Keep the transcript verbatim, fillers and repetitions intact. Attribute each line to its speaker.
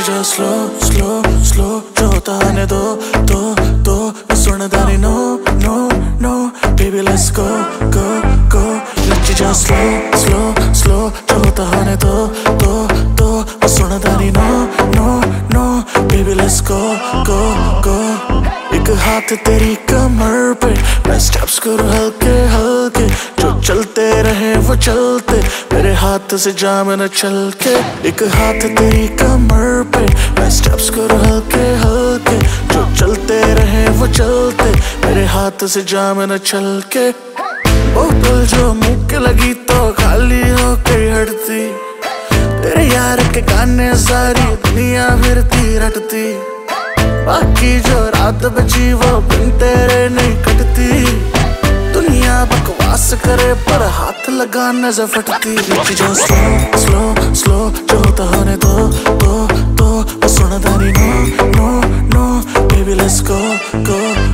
Speaker 1: जा slow slow slow जो होता आने दो दो दो सुनदा नहीं no no no baby let's go go go नच जा स्लो स्लो स्लो जो होता आने दो दो दो सुनदा नहीं no no no baby let's go go go एक हाथ तेरी कमर पे मैं स्टेप्स करूँ हल्के हल्के जो चलते रहे वो चलते मेरे हाथ से जाम न चल के एक हाथ तेरी कमर पे मैं स्टेप्स करूँ हल्के हल्के जो चलते रहे वो चलते मेरे हाथ से जाम न चल के बोतल जो मुंह के लगी तो खाली हो के हटती तेरे यार के गाने सारी दुनिया फिरती रटती बाकी जो रात बची वो बिन तेरे नहीं कटती दुनिया बकवास करे पर हाथ लगा नजर फटती जो स्लो स्लो स्लो जो होता होने दो दो दो सुनदा नहीं no no no baby let's go go